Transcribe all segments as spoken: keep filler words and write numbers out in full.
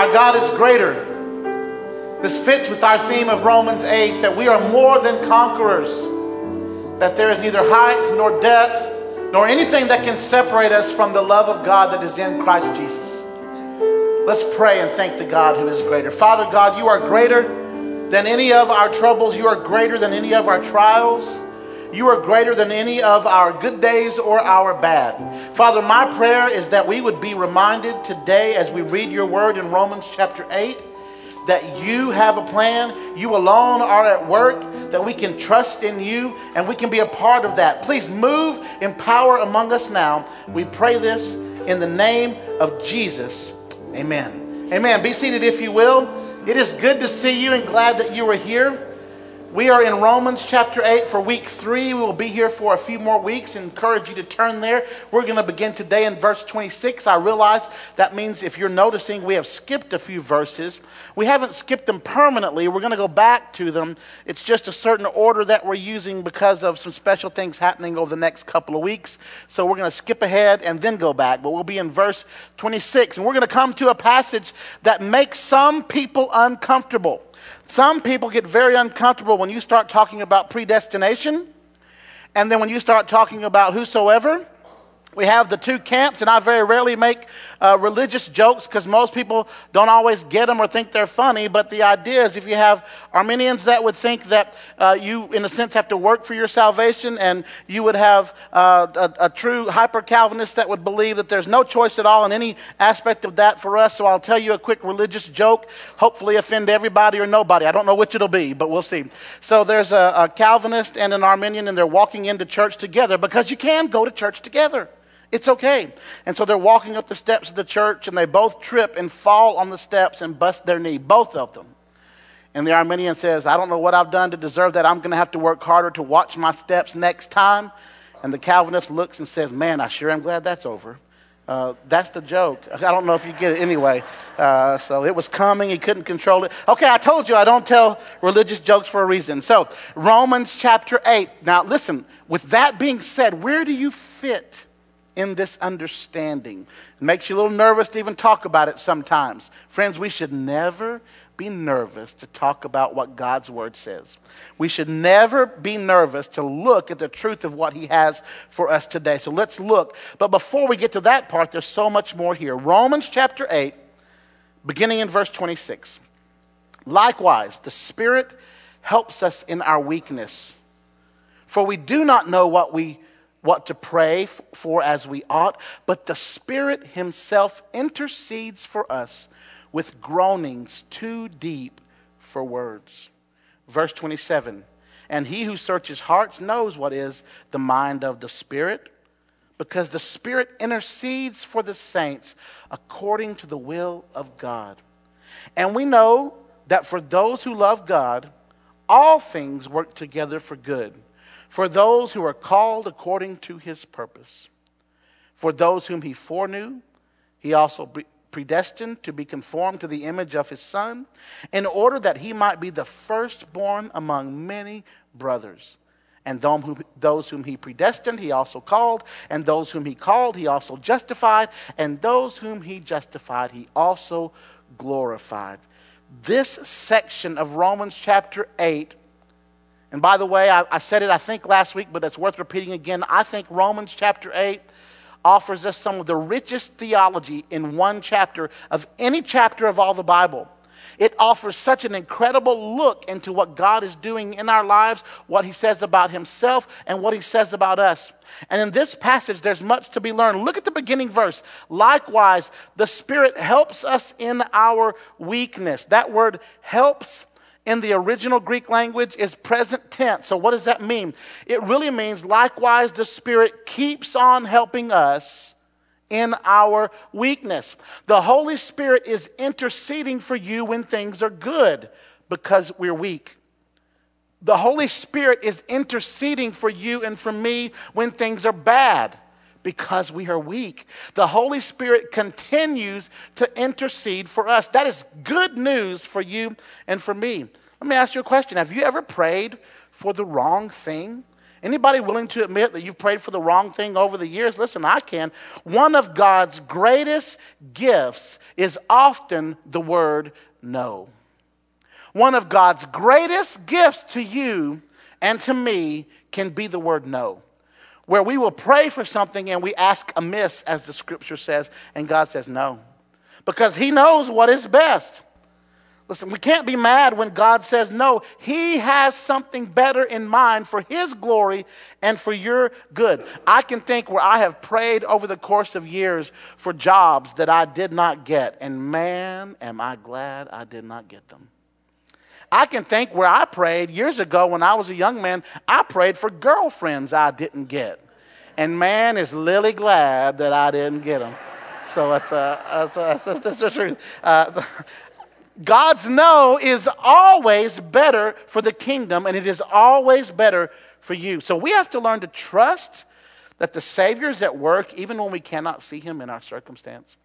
Our God is greater. This fits with our theme of Romans eight, that we are more than conquerors, that there is neither height nor depth nor anything that can separate us from the love of God that is in Christ Jesus. Let's pray and thank the God who is greater. Father God, you are greater than any of our troubles. You are greater than any of our trials. You are greater than any of our good days or our bad. Father, my prayer is that we would be reminded today as we read your word in Romans chapter eight, that you have a plan, you alone are at work, that we can trust in you and we can be a part of that. Please move in power among us now. We pray this in the name of Jesus. Amen. Amen. Be seated if you will. It is good to see you and glad that you are here. We are in Romans chapter eight for week three. We will be here for a few more weeks. I encourage you to turn there. We're going to begin today in verse twenty-six. I realize that means if you're noticing we have skipped a few verses. We haven't skipped them permanently. We're going to go back to them. It's just a certain order that we're using because of some special things happening over the next couple of weeks. So we're going to skip ahead and then go back. But we'll be in verse twenty-six. And we're going to come to a passage that makes some people uncomfortable. Some people get very uncomfortable when you start talking about predestination, and then when you start talking about whosoever. We have the two camps, and I very rarely make uh, religious jokes because most people don't always get them or think they're funny. But the idea is if you have Arminians that would think that uh, you, in a sense, have to work for your salvation, and you would have uh, a, a true hyper-Calvinist that would believe that there's no choice at all in any aspect of that for us. So I'll tell you a quick religious joke, hopefully offend everybody or nobody. I don't know which it'll be, but we'll see. So there's a, a Calvinist and an Arminian, and they're walking into church together because you can go to church together. It's okay. And so they're walking up the steps of the church, and they both trip and fall on the steps and bust their knee, both of them. And the Arminian says, I don't know what I've done to deserve that. I'm going to have to work harder to watch my steps next time. And the Calvinist looks and says, man, I sure am glad that's over. Uh, that's the joke. I don't know if you get it anyway. Uh, so it was coming. He couldn't control it. Okay, I told you I don't tell religious jokes for a reason. So Romans chapter eight. Now listen, with that being said, where do you fit in this understanding? It makes you a little nervous to even talk about it sometimes. Friends, we should never be nervous to talk about what God's word says. We should never be nervous to look at the truth of what he has for us today. So let's look. But before we get to that part, there's so much more here. Romans chapter eight, beginning in verse twenty-six. Likewise, the Spirit helps us in our weakness. For we do not know what we what to pray for as we ought, but the Spirit himself intercedes for us with groanings too deep for words. Verse twenty-seven, and he who searches hearts knows what is the mind of the Spirit, because the Spirit intercedes for the saints according to the will of God. And we know that for those who love God, all things work together for good, for those who are called according to his purpose. For those whom he foreknew, he also predestined to be conformed to the image of his Son, in order that he might be the firstborn among many brothers. And those whom he predestined, he also called. And those whom he called, he also justified. And those whom he justified, he also glorified. This section of Romans chapter eight, and by the way, I, I said it, I think, last week, but it's worth repeating again. I think Romans chapter eight offers us some of the richest theology in one chapter of any chapter of all the Bible. It offers such an incredible look into what God is doing in our lives, what he says about himself, and what he says about us. And in this passage, there's much to be learned. Look at the beginning verse. Likewise, the Spirit helps us in our weakness. That word helps in the original Greek language is present tense. So what does that mean? It really means, likewise, the Spirit keeps on helping us in our weakness. The Holy Spirit is interceding for you when things are good because we're weak. The Holy Spirit is interceding for you and for me when things are bad because we are weak. The Holy Spirit continues to intercede for us. That is good news for you and for me. Let me ask you a question. Have you ever prayed for the wrong thing Anybody willing to admit that you've prayed for the wrong thing over the years? Listen, I can. One of God's greatest gifts is often the word no. One of God's greatest gifts to you and to me can be the word no. Where we will pray for something and we ask amiss, as the scripture says, and God says no. Because he knows what is best. Listen, we can't be mad when God says no. He has something better in mind for his glory and for your good. I can think where I have prayed over the course of years for jobs that I did not get. And man, am I glad I did not get them. I can think where I prayed years ago when I was a young man. I prayed for girlfriends I didn't get. And man is Lily glad that I didn't get them. So that's, uh, that's, uh, that's the truth. Uh, God's no is always better for the kingdom, and it is always better for you. So we have to learn to trust that the Savior is at work even when we cannot see him in our circumstance.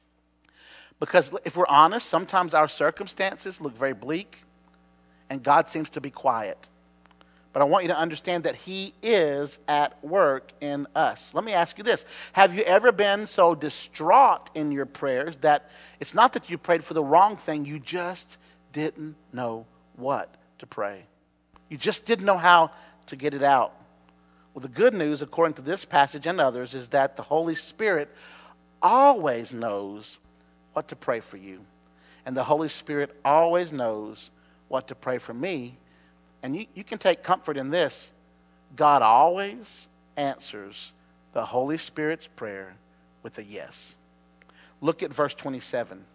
Because if we're honest, sometimes our circumstances look very bleak, and God seems to be quiet. But I want you to understand that he is at work in us. Let me ask you this. Have you ever been so distraught in your prayers that it's not that you prayed for the wrong thing, you just didn't know what to pray? You just didn't know how to get it out. Well, the good news, according to this passage and others, is that the Holy Spirit always knows what to pray for you. And the Holy Spirit always knows what to pray for me. And you, you can take comfort in this. God always answers the Holy Spirit's prayer with a yes. Look at verse twenty-seven.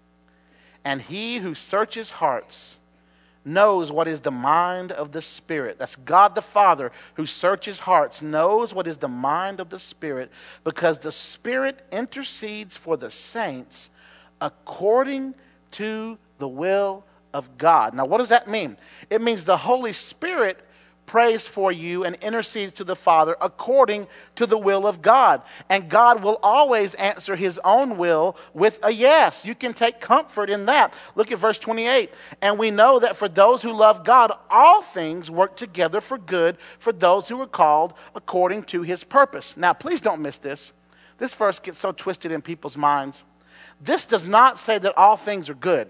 And he who searches hearts knows what is the mind of the Spirit. That's God the Father who searches hearts, knows what is the mind of the Spirit, because the Spirit intercedes for the saints according to the will of God. Now, what does that mean? It means the Holy Spirit prays for you and intercedes to the Father according to the will of God. And God will always answer his own will with a yes. You can take comfort in that. Look at verse twenty-eight. And we know that for those who love God, all things work together for good for those who are called according to his purpose. Now, please don't miss this. This verse gets so twisted in people's minds. This does not say that all things are good.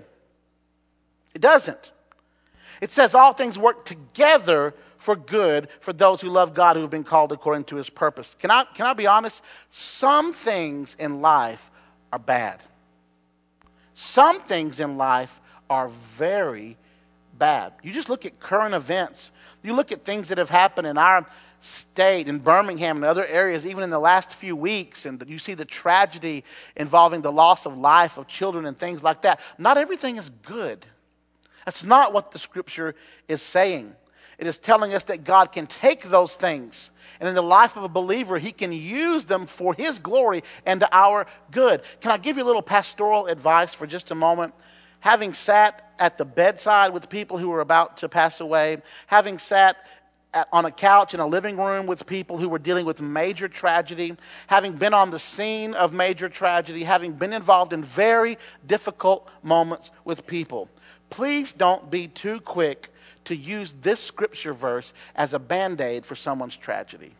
It doesn't. It says all things work together for good for those who love God, who have been called according to his purpose. Can I, can I be honest? Some things in life are bad. Some things in life are very bad. You just look at current events. You look at things that have happened in our state, in Birmingham and other areas, even in the last few weeks, and you see the tragedy involving the loss of life of children and things like that. Not everything is good. That's not what the scripture is saying. It is telling us that God can take those things, and in the life of a believer, he can use them for his glory and to our good. Can I give you a little pastoral advice for just a moment? Having sat at the bedside with people who were about to pass away, having sat at, on a couch in a living room with people who were dealing with major tragedy, having been on the scene of major tragedy, having been involved in very difficult moments with people, please don't be too quick to use this scripture verse as a Band-Aid for someone's tragedy.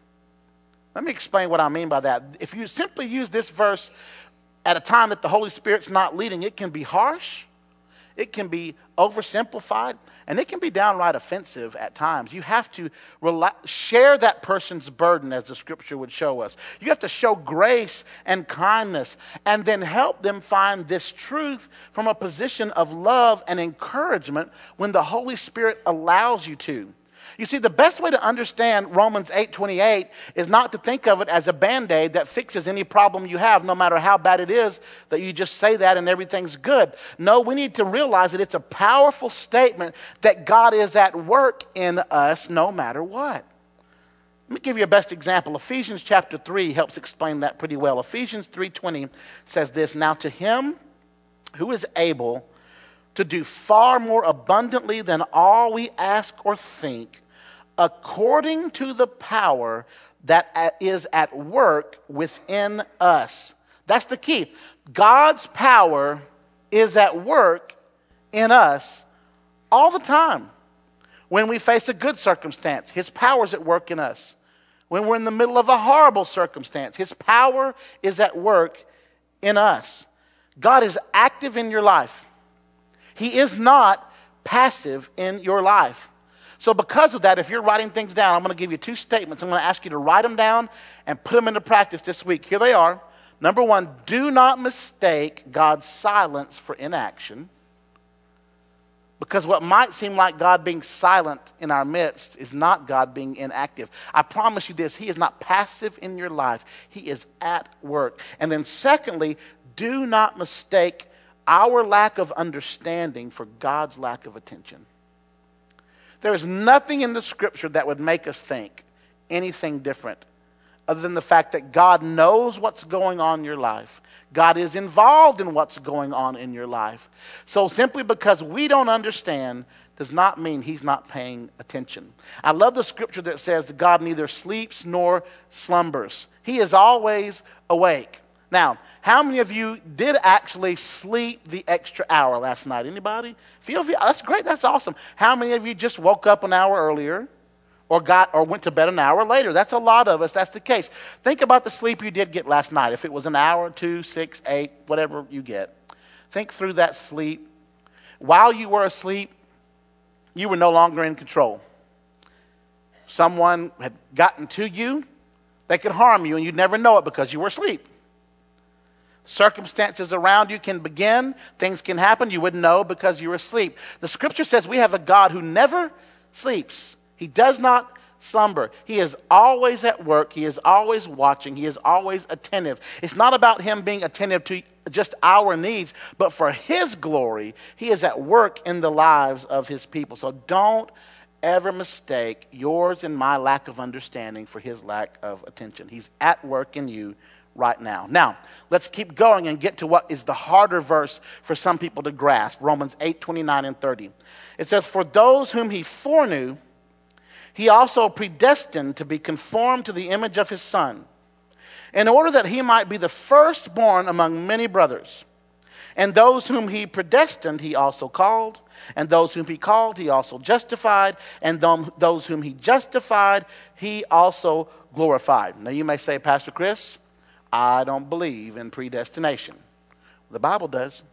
Let me explain what I mean by that. If you simply use this verse at a time that the Holy Spirit's not leading, it can be harsh, it can be oversimplified, and it can be downright offensive at times. You have to rela- share that person's burden, as the scripture would show us. You have to show grace and kindness, and then help them find this truth from a position of love and encouragement when the Holy Spirit allows you to. You see, the best way to understand Romans eight twenty-eight is not to think of it as a Band-Aid that fixes any problem you have, no matter how bad it is, that you just say that and everything's good. No, we need to realize that it's a powerful statement that God is at work in us no matter what. Let me give you a best example. Ephesians chapter three helps explain that pretty well. Ephesians three twenty says this, "Now to him who is able to do far more abundantly than all we ask or think, according to the power that is at work within us." That's the key. God's power is at work in us all the time. When we face a good circumstance, his power is at work in us. When we're in the middle of a horrible circumstance, his power is at work in us. God is active in your life. He is not passive in your life. So because of that, if you're writing things down, I'm going to give you two statements. I'm going to ask you to write them down and put them into practice this week. Here they are. Number one, do not mistake God's silence for inaction. Because what might seem like God being silent in our midst is not God being inactive. I promise you this, he is not passive in your life. He is at work. And then secondly, do not mistake our lack of understanding for God's lack of attention. There is nothing in the scripture that would make us think anything different other than the fact that God knows what's going on in your life. God is involved in what's going on in your life. So simply because we don't understand does not mean he's not paying attention. I love the scripture that says that God neither sleeps nor slumbers. He is always awake. Now, how many of you did actually sleep the extra hour last night? Anybody? Feel, feel that's great. That's awesome. How many of you just woke up an hour earlier? Or got or went to bed an hour later? That's a lot of us. That's the case. Think about the sleep you did get last night. If it was an hour, two, six, eight, whatever you get. Think through that sleep. While you were asleep, you were no longer in control. Someone had gotten to you. They could harm you, and you'd never know it because you were asleep. Circumstances around you can begin. Things can happen. You wouldn't know because you were asleep. The scripture says we have a God who never sleeps. He does not slumber. He is always at work. He is always watching. He is always attentive. It's not about him being attentive to just our needs, but for his glory, he is at work in the lives of his people. So don't ever mistake yours and my lack of understanding for his lack of attention. He's at work in you right now. Now, let's keep going and get to what is the harder verse for some people to grasp. Romans eight, twenty-nine and thirty. It says, for those whom he foreknew, he also predestined to be conformed to the image of his Son, in order that he might be the firstborn among many brothers. And those whom he predestined, he also called. And those whom he called, he also justified. And those whom he justified, he also glorified. Now you may say, Pastor Chris, I don't believe in predestination. The Bible does.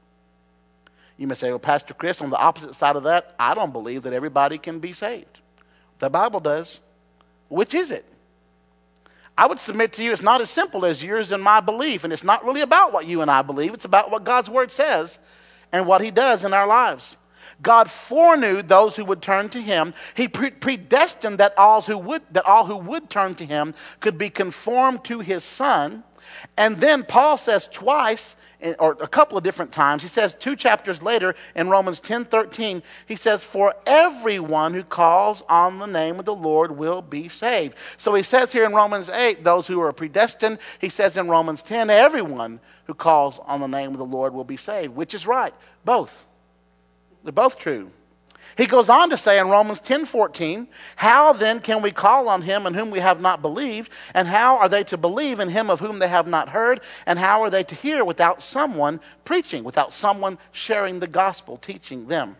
You may say, well, Pastor Chris, on the opposite side of that, I don't believe that everybody can be saved. The Bible does. Which is it? I would submit to you it's not as simple as yours and my belief, and it's not really about what you and I believe. It's about what God's word says and what he does in our lives. God foreknew those who would turn to him. He pre- predestined that all who would that all who would turn to him could be conformed to his Son. And then Paul says twice, or a couple of different times, he says two chapters later in Romans ten thirteen, he says, for everyone who calls on the name of the Lord will be saved. So he says here in Romans eight, those who are predestined. He says in Romans ten, everyone who calls on the name of the Lord will be saved. Which is right? Both. They're both true. He goes on to say in Romans ten fourteen, how then can we call on him in whom we have not believed? And how are they to believe in him of whom they have not heard? And how are they to hear without someone preaching, without someone sharing the gospel, teaching them?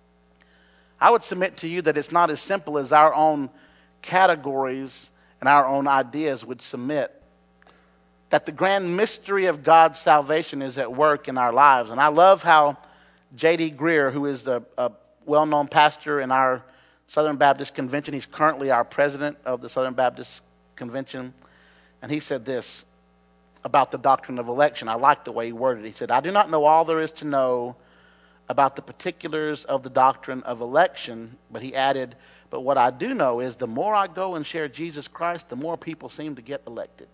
I would submit to you that it's not as simple as our own categories and our own ideas would submit. That the grand mystery of God's salvation is at work in our lives. And I love how J D Greer, who is the a well-known pastor in our Southern Baptist Convention, he's currently our president of the Southern Baptist Convention, and he said this about the doctrine of election. I like the way he worded it. He said, I do not know all there is to know about the particulars of the doctrine of election, but he added, but what I do know is the more I go and share Jesus Christ, the more people seem to get elected.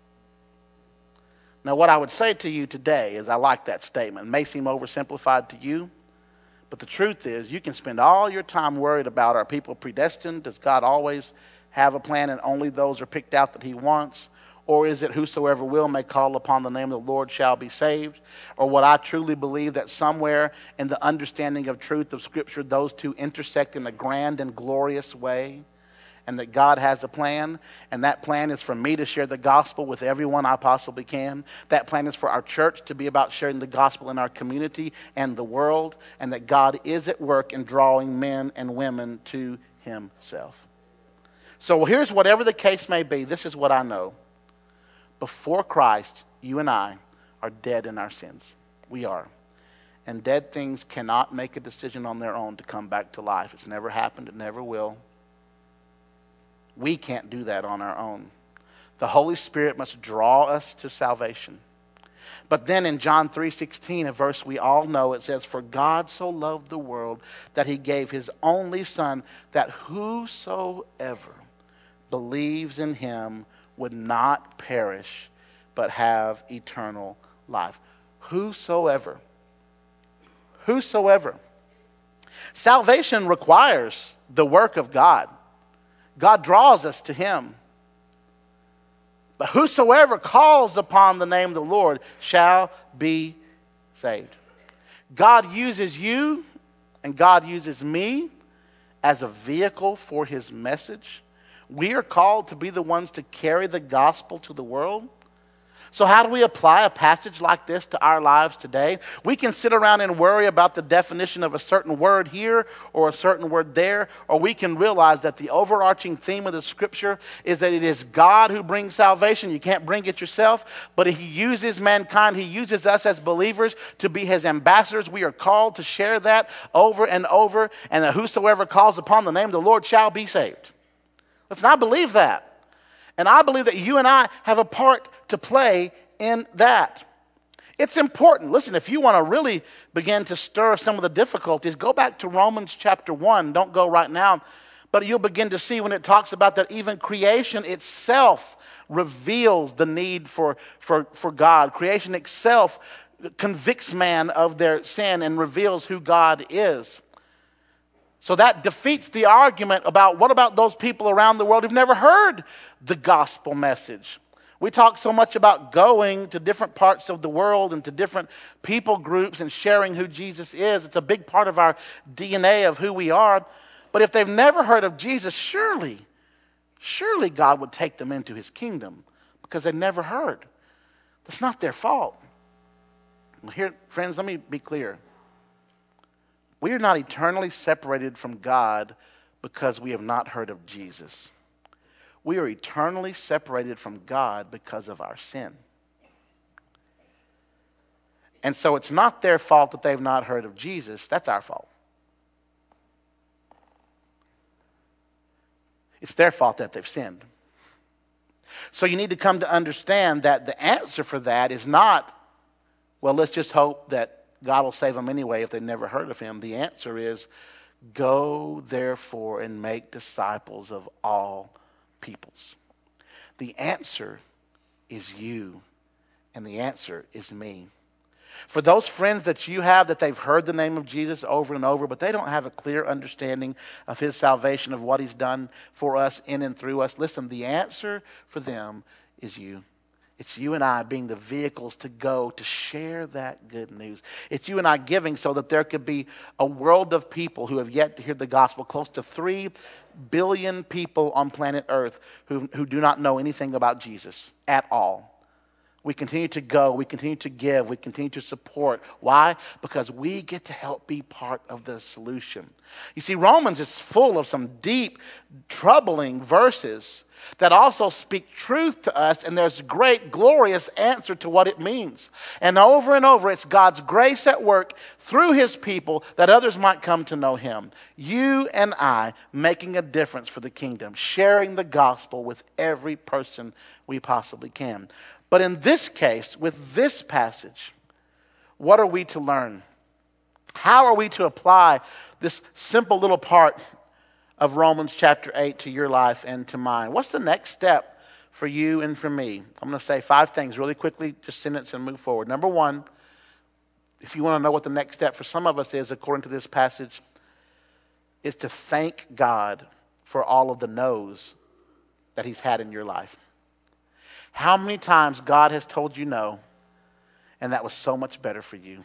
Now, what I would say to you today is I like that statement. It may seem oversimplified to you, but the truth is you can spend all your time worried about, are people predestined? Does God always have a plan and only those are picked out that he wants? Or is it whosoever will may call upon the name of the Lord shall be saved? Or what I truly believe that somewhere in the understanding of truth of Scripture, those two intersect in a grand and glorious way? and that God has a plan, and that plan is for me to share the gospel with everyone I possibly can. That plan is for our church to be about sharing the gospel in our community and the world, and that God is at work in drawing men and women to himself. So here's whatever the case may be, this is what I know. Before Christ, you and I are dead in our sins. We are. And dead things cannot make a decision on their own to come back to life. It's never happened. It never will. We can't do that on our own. The Holy Spirit must draw us to salvation. But then in John three sixteen, a verse we all know, it says, "For God so loved the world that he gave his only Son, that whosoever believes in him would not perish, but have eternal life." Whosoever. Whosoever. Salvation requires the work of God. God draws us to him. But whosoever calls upon the name of the Lord shall be saved. God uses you and God uses me as a vehicle for his message. We are called to be the ones to carry the gospel to the world. So how do we apply a passage like this to our lives today? We can sit around and worry about the definition of a certain word here or a certain word there, or we can realize that the overarching theme of the scripture is that it is God who brings salvation. You can't bring it yourself, but he uses mankind. He uses us as believers to be his ambassadors. We are called to share that over and over, and that whosoever calls upon the name of the Lord shall be saved. Let's not believe that. And I believe that you and I have a part to play in that. It's important. Listen, if you want to really begin to stir some of the difficulties, go back to Romans chapter one. Don't go right now. But you'll begin to see when it talks about that even creation itself reveals the need for, for, for God. Creation itself convicts man of their sin and reveals who God is. So that defeats the argument about what about those people around the world who've never heard the gospel message. We talk so much about going to different parts of the world and to different people groups and sharing who Jesus is. It's a big part of our D N A of who we are. But if they've never heard of Jesus, surely, surely God would take them into his kingdom because they've never heard. That's not their fault. Well, here, friends, let me be clear. We are not eternally separated from God because we have not heard of Jesus. We are eternally separated from God because of our sin. And so it's not their fault that they've not heard of Jesus. That's our fault. It's their fault that they've sinned. So you need to come to understand that the answer for that is not, well, let's just hope that God will save them anyway if they've never heard of him. The answer is, go therefore and make disciples of all peoples. The answer is you, and the answer is me. For those friends that you have that they've heard the name of Jesus over and over, but they don't have a clear understanding of his salvation, of what he's done for us in and through us, listen, the answer for them is you. It's you and I being the vehicles to go to share that good news. It's you and I giving so that there could be a world of people who have yet to hear the gospel. Close to three billion people on planet Earth who, who do not know anything about Jesus at all. We continue to go, we continue to give, we continue to support. Why? Because we get to help be part of the solution. You see, Romans is full of some deep, troubling verses that also speak truth to us, and there's a great, glorious answer to what it means. And over and over, it's God's grace at work through his people that others might come to know him. You and I making a difference for the kingdom, sharing the gospel with every person we possibly can. But in this case, with this passage, what are we to learn? How are we to apply this simple little part of Romans chapter eight to your life and to mine? What's the next step for you and for me? I'm going to say five things really quickly, just sentence and move forward. Number one, if you want to know what the next step for some of us is, according to this passage, is to thank God for all of the no's that he's had in your life. How many times God has told you no, and that was so much better for you?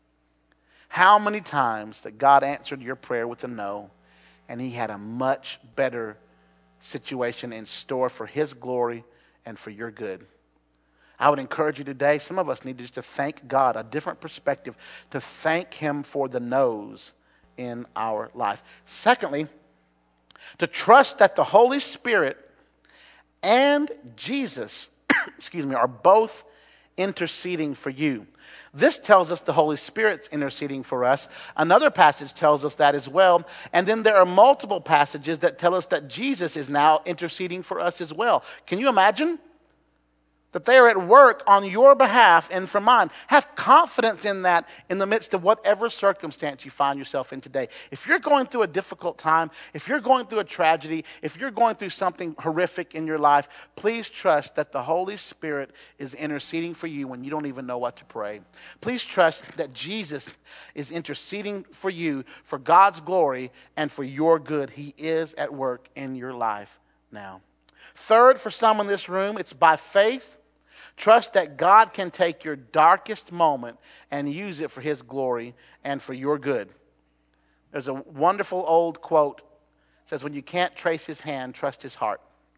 How many times that God answered your prayer with a no, and he had a much better situation in store for his glory and for your good. I would encourage you today, some of us need just to thank God, a different perspective, to thank him for the no's in our life. Secondly, to trust that the Holy Spirit and Jesus, excuse me, are both interceding for you. This tells us the Holy Spirit's interceding for us. Another passage tells us that as well. And then there are multiple passages that tell us that Jesus is now interceding for us as well. Can you imagine? That they are at work on your behalf and for mine. Have confidence in that in the midst of whatever circumstance you find yourself in today. If you're going through a difficult time, if you're going through a tragedy, if you're going through something horrific in your life, please trust that the Holy Spirit is interceding for you when you don't even know what to pray. Please trust that Jesus is interceding for you for God's glory and for your good. He is at work in your life now. Third, for some in this room, it's by faith. Trust that God can take your darkest moment and use it for his glory and for your good. There's a wonderful old quote. It says, when you can't trace his hand, trust his heart.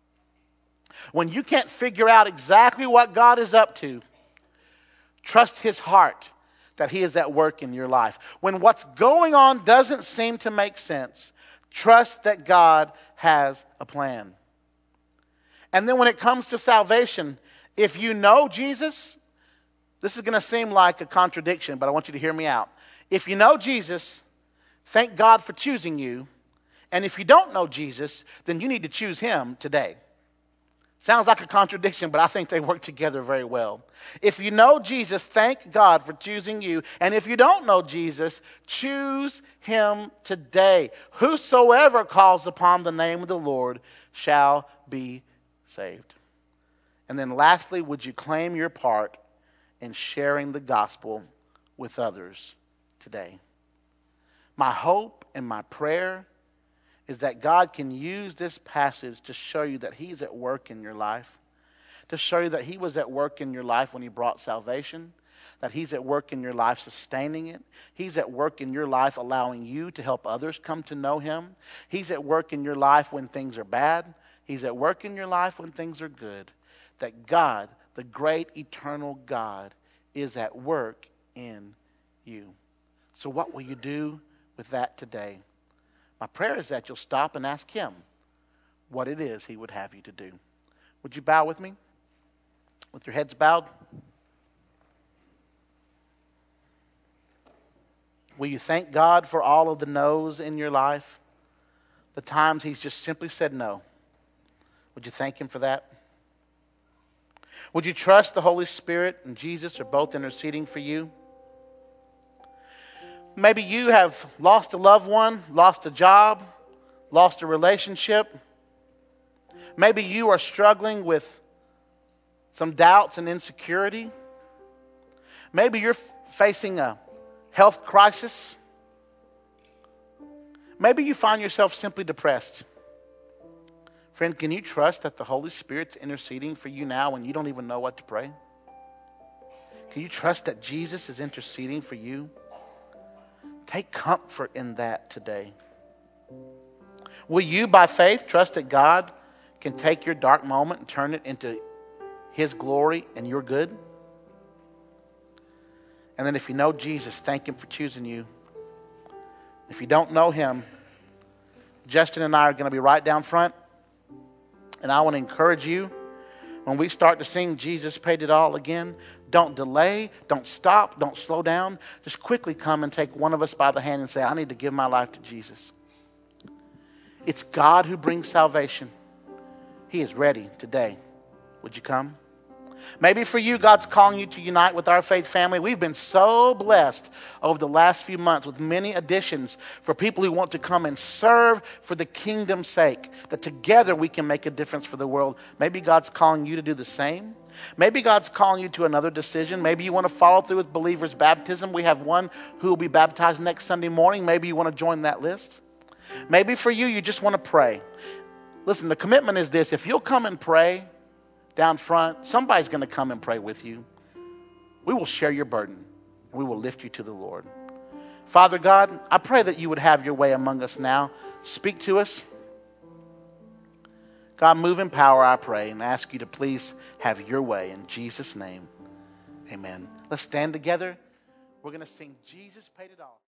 When you can't figure out exactly what God is up to, trust his heart that he is at work in your life. When what's going on doesn't seem to make sense, trust that God has a plan. And then when it comes to salvation, if you know Jesus, this is going to seem like a contradiction, but I want you to hear me out. If you know Jesus, thank God for choosing you. And if you don't know Jesus, then you need to choose him today. Sounds like a contradiction, but I think they work together very well. If you know Jesus, thank God for choosing you. And if you don't know Jesus, choose him today. Whosoever calls upon the name of the Lord shall be saved. And then lastly, would you claim your part in sharing the gospel with others today? My hope and my prayer is that God can use this passage to show you that he's at work in your life, to show you that he was at work in your life when he brought salvation, that he's at work in your life sustaining it. He's at work in your life allowing you to help others come to know him. He's at work in your life when things are bad. He's at work in your life when things are good. That God, the great eternal God, is at work in you. So what will you do with that today? My prayer is that you'll stop and ask him what it is he would have you to do. Would you bow with me? With your heads bowed? Will you thank God for all of the no's in your life? The times he's just simply said no. Would you thank him for that? Would you trust the Holy Spirit and Jesus are both interceding for you? Maybe you have lost a loved one, lost a job, lost a relationship. Maybe you are struggling with some doubts and insecurity. Maybe you're facing a health crisis. Maybe you find yourself simply depressed. Friend, can you trust that the Holy Spirit's interceding for you now when you don't even know what to pray? Can you trust that Jesus is interceding for you? Take comfort in that today. Will you, by faith, trust that God can take your dark moment and turn it into his glory and your good? And then if you know Jesus, thank him for choosing you. If you don't know him, Justin and I are going to be right down front. And I want to encourage you, when we start to sing Jesus Paid It All again, don't delay, don't stop, don't slow down. Just quickly come and take one of us by the hand and say, I need to give my life to Jesus. It's God who brings salvation. He is ready today. Would you come? Maybe for you, God's calling you to unite with our faith family. We've been so blessed over the last few months with many additions for people who want to come and serve for the kingdom's sake, that together we can make a difference for the world. Maybe God's calling you to do the same. Maybe God's calling you to another decision. Maybe you want to follow through with believers' baptism. We have one who will be baptized next Sunday morning. Maybe you want to join that list. Maybe for you, you just want to pray. Listen, the commitment is this. If you'll come and pray down front, somebody's going to come and pray with you. We will share your burden, and we will lift you to the Lord. Father God, I pray that you would have your way among us now. Speak to us. God, move in power, I pray, and ask you to please have your way. In Jesus' name, amen. Let's stand together. We're going to sing Jesus Paid It All.